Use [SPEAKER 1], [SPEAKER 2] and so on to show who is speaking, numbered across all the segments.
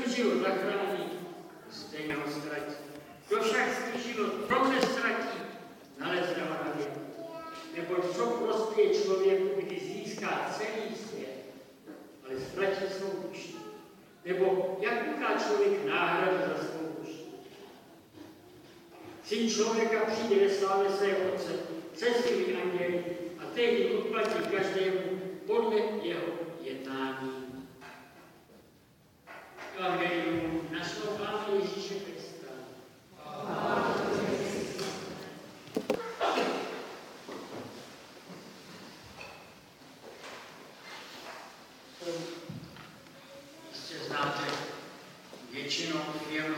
[SPEAKER 1] svůj život zachrání, stejně ho ztratí. Kdo však svůj život pro mne ztratí, nalezne ho na věku. Neboť co prospěje člověku, když získá celý svět, ale ztratí svou duši. Nebo jak uká člověk náhradu za svou duši. Syn člověka přijde ve slávě svého Otce se svými anděli a tehdy odplatí každému podle jeho jednání. Evangelium našeho Pána Ježíše Krista. Jistě znáte většinou film,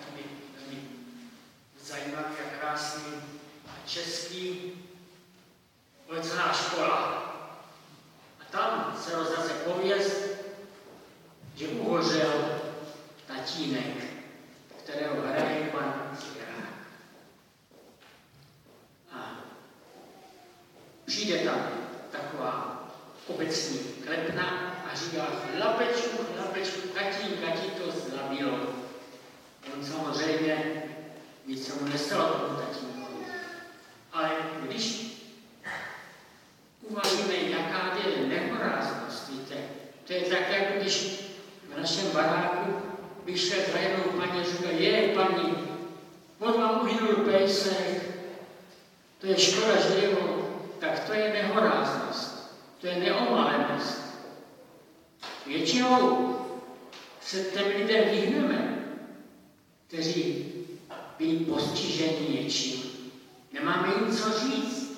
[SPEAKER 1] zajímavý a krásný a český, Obecná škola. A tam se rozhraje pověst, že uhořel tatínek, kterého hraje pan Cvěrák. A přijde tam taková obecní klepna a říká chlapečku, tatínka ti to zabilo. On samozřejmě nic se mu nestalo tomu tatínkovi. Ale když uvažíme, jaká je nehoráznost, víte, to je tak, jako když v našem baráku vyšel za jednou paní a říkal, paní, on vám uhynul pejsek, to je škoda, že jeho, tak to je nehoráznost, to je neomalenost. Většinou se těm lidem vyhneme, kteří byli postiženi něčím. Nemáme jim co říct.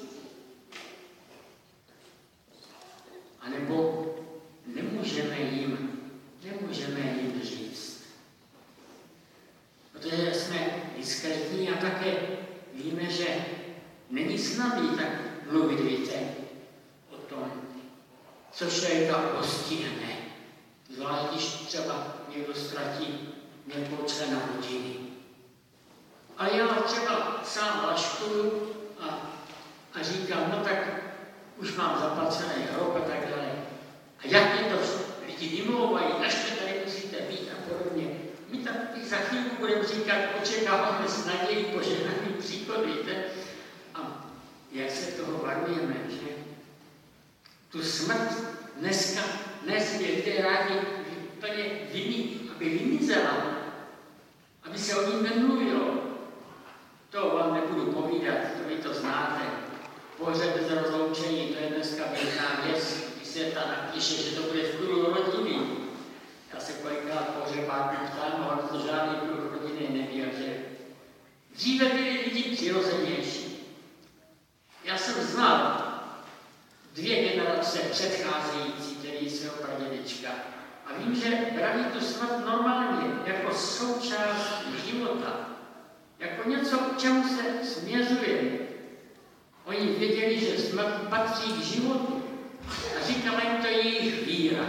[SPEAKER 1] A nebo nemůžeme jim říct. Protože jsme diskrétní a také víme, že není snadné tak mluvit, víte, o tom, co člověka postihne. Zvlášť, když třeba někdo ztratí nějakou člena rodiny. A já třeba sám laškuju a říkám, no tak už mám zaplacený hrob a tak dále. A jak mě to lidi vymlouvají, naště tady musíte být a podobně. My tak za chvíli budeme říkat, očekáváme s nadějí požehnaný příchod, víte. A jak se toho varujeme, že tu smrt dnes je rádi úplně aby vymizela, aby se o ní nemluvilo. To vám nebudu povídat, to vy to znáte. Pohřeb bez rozloučení, to je dneska běžná věc, když se ta napíše, že to bude v kruhu rodiny. Já se kolikrát pohřebáků ptám, ale to žádný kruh rodiny neví, že dříve byli lidi přirozenější. Já jsem znal 2 generace předcházející, tedy svého pradědečka. A vím, že brali tu smrt normálně, jako součást života. Jako něco, k čemu se směřuje. Oni věděli, že smrt patří k životu. A říkala jim to jejich víra.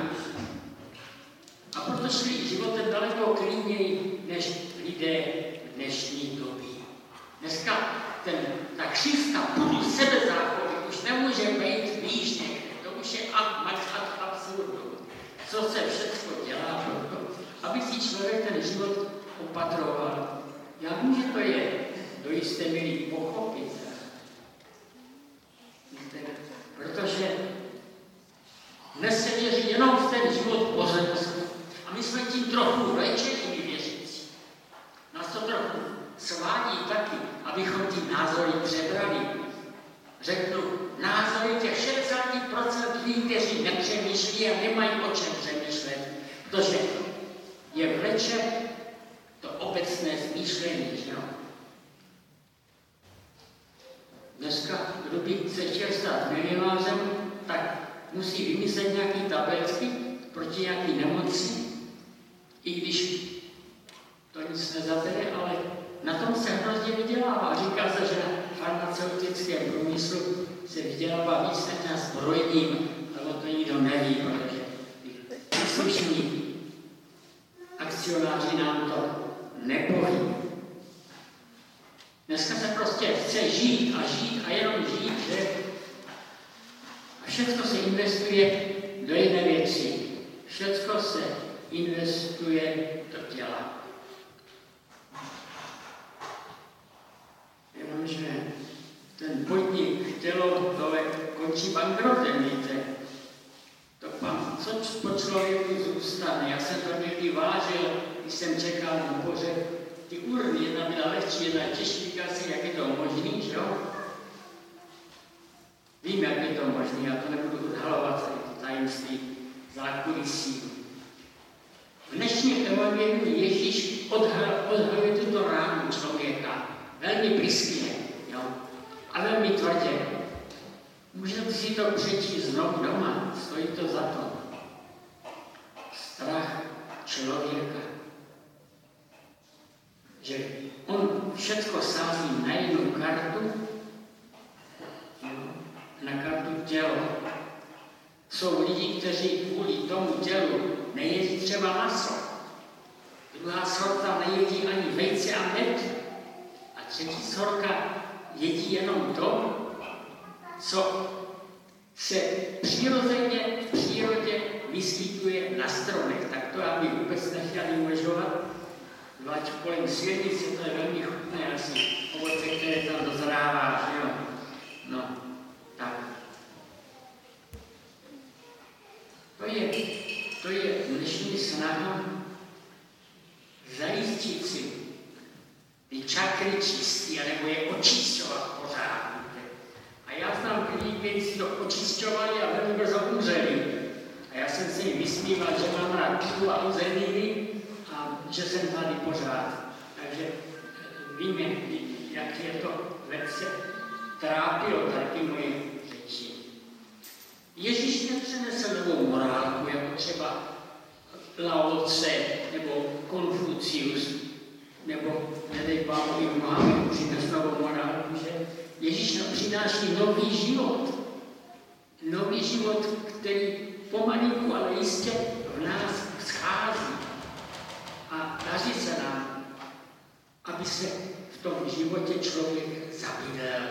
[SPEAKER 1] A proto šli životem daleko klidněji, než lidé v dnešní době. Dneska ta křivka půdu sebezáchovy už nemůže být výš někde. To už je ad absurdum. Co se všechno dělá proto, aby si člověk ten život opatroval. Já vím, že to je do jisté míry pochopit. Protože dnes se věří jenom v ten život pozemský. A my jsme tím trochu léčení věřící. Nás to trochu svádí taky, abychom ty názory přebrali. Řeknu, názory těch 60% lidí, kteří nepřemýšlí a nemají o čem přemýšlet. Protože je vleče to obecné smýšlení, že jo? Dneska, kdo by se chtěl stát milionářem, tak musí vymyslet nějaké tabletky proti nějaké nemoci, i když to nic nezabere, ale na tom se hrozně vydělává. Říká se, že na farmaceutickém průmyslu se vydělává víc než na zbrojním, ale to nikdo neví, protože příslušní akcionáři nám to nepoví. Dneska se prostě chce žít a jenom žít, že? A všechno se investuje do jedné věci. Všechno se investuje do těla. Jenomže ten podnik, tělo, to končí bankrotem, víte. To pan, co po člověku zůstane. Já jsem to někdy vážil, když jsem čekal na pohřeb. Ty urny, jedna byla lehčí, jedna těžší, říkal si, jak je to možný, že jo? Vím, jak je to možné, já to nebudu odhalovat, tajemství zákulisí. V dnešním evangeliu Ježíš odhaluje tuto ránu člověka. Velmi blízké, jo? A velmi tvrdě. Můžete si to přečíst znovu doma, stojí to za to. Strach člověka. Že on všechno sází na jednu kartu, na kartu tělo. Jsou lidi, kteří kvůli tomu tělu nejedí třeba maso. Druhá sorta nejedí ani vejce a med. A třetí sorta jedí jenom to, co se přirozeně v přírodě vyskytuje na stromech. Tak to já bych vůbec nechtěl uvažovat. Zvlášť kolem silnice, to je velmi chutné asi. Ovoce, které tam dozrává, že jo. No, tak. To je dnešní snaha zajistit si ty čakry čistý, anebo je očišťovat pořád. A já znám lidi, kteří si to očišťovali a velmi brzo umřeli. A já jsem se jim vysmíval, že mám rád pivu a uzeniny a že jsem tady pořád. Takže víme, jak je to velice trápilo tady moje řeči. Ježíš nepřenesl novou morálku, jako třeba Lao Tse nebo Konfucius, nebo nedej Pánu i Mohamed přines novou morálku, že Ježíš nám přináší nový život. Nový život, který pomalinku, ale jistě v nás schází. A daří se nám, aby se v tom životě člověk zabydlel.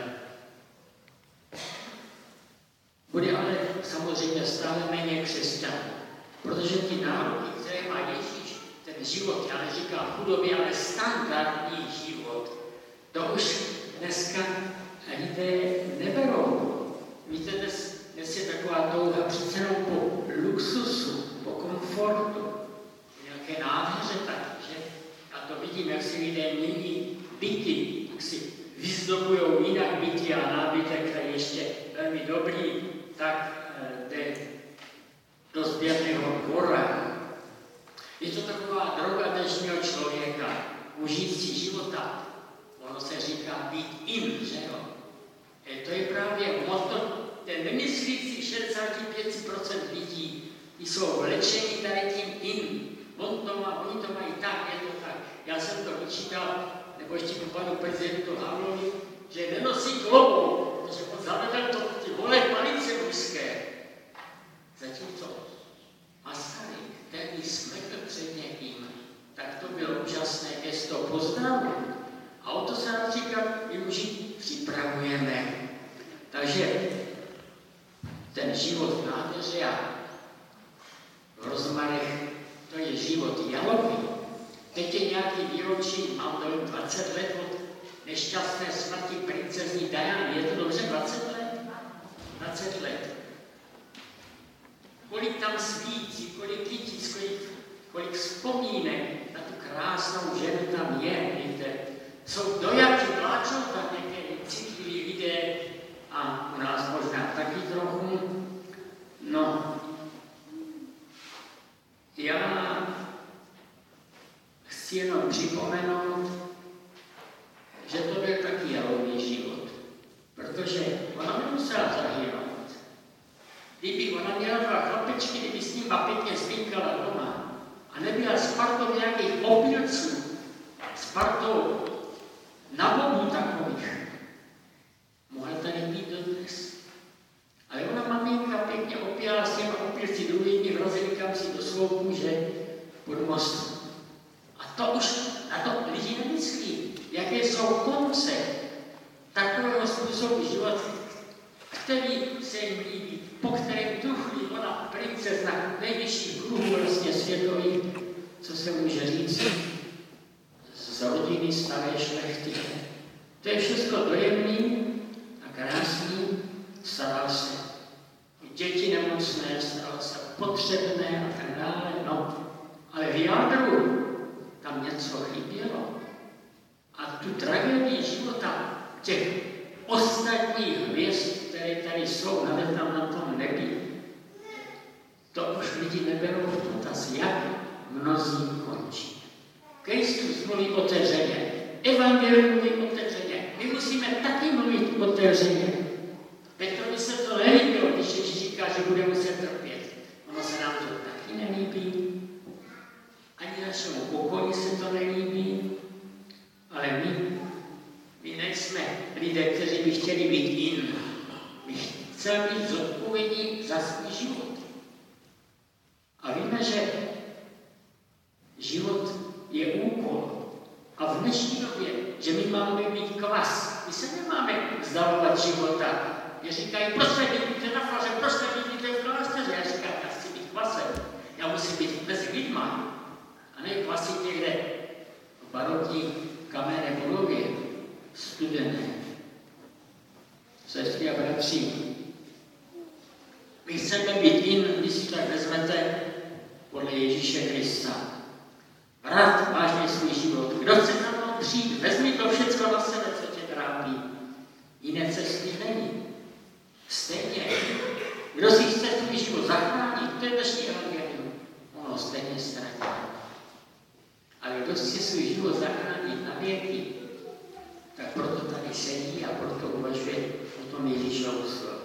[SPEAKER 1] Bude ale samozřejmě stále méně křesťanů, protože ty nároky, které má Ježíš, ten život, já neříkám chudobě, ale standardní život, to už dneska lidé neberou. Víte, dnes je taková touha přece jenom po luxusu, po komfortu, nějaké nádheře taky, že? A to vidím, jak si lidé mění byty, jak si vyzdobujou jinak byty a nábytek, který ještě velmi dobrý, tak jde do sběrného dvora. Je to taková droga dnešního člověka, užít si života. Ono se říká být in, že jo? To je právě moto, ten nemyslící 65% lidí, ty jsou vlečení tady tím in. Oni to mají tak, je to tak. Já jsem to vyčítal, nebo ještě po panu prezidentu Havlovi, že nenosí klobouk, protože on zavedl to ty holé palice mužské. Zatímco Masaryk, který smekl před někým, tak to bylo úžasné gesto pozdravu. A o to se například i muži připravujeme. Takže ten život v nádheře a v rozmarech, to je život jalový. Teď je nějaký výročí, mám dojem 20 let od nešťastné smrti princezny Diany. Je to dobře 20 let? 20 let. Kolik tam svítí, kolik kytic, kolik vzpomínek na tu krásnou ženu tam je, víte. Jsou dojatí, pláčou tam některé citliví lidé a u nás možná taky trochu. No, já chci jenom připomenout, že to byl taky jalový život, protože ona nemusela zahývat. Kdyby ona měla dva chlapečky, kdyby s nima pěkně spínkala doma a nebyla s partou nějakých opilců, s partou nabobů takových, mohla tady být dodnes. Ale ona maminka pěkně opěla s těma opilci druhými vrazili kam si do svou kůže pod mostem. A to už na to lidi nemyslí, jaké jsou konce takového způsobu života, který se jim líbí, po kterém tuchlí ona princezna nejvyšších kruhů vlastně světových co se může říct z rodiny staré šlechty. To je všechno dojemný a krásný, staral se děti nemocné, staral se potřebné a tak dále, no. Ale v jádru tam něco chybělo. A tu tragédii života těch ostatních hvězd, které tady jsou, tam na tom nebi, to už lidi neberou v potaz, jak mnozí končí. Kristus mluví otevřeně, evangelium mluví otevřeně, my musíme taky mluvit otevřeně. Petrovi se to nelíbilo, když Ježíš říká, že bude muset trpět. Ono se nám to taky nelíbí, ani našemu pokoji se to nelíbí, ale my nejsme lidé, kteří by chtěli být jiní. My chceme být zodpovědní za svůj život. A víme, že život je úkol. A v dnešní době, že my máme být kvas. My se nemáme vzdalovat života. Mě říkají, proč nevidíte na faře, proč nevidíte v klášteře? Já říkám, já chci být kvasem. Já musím být mezi lidma. A ne kvasit někde v barokní kamenné budově, studené. Sestry a bratři, my chceme být jin, když si tak vezmete podle Ježíše Krista. Brát vážně svůj život. Kdo chce za mnou přijít, vezmi to všechno na sebe, co tě trápí. Jiné cesty není. Stejně, kdo si chce svůj život zachránit, to je dnešní evangelium, ono stejně ztratí. Ale kdo si svůj život zachránit na věky, tak proto tady sedí a proto uvažuje o tom Ježíšovu slovu.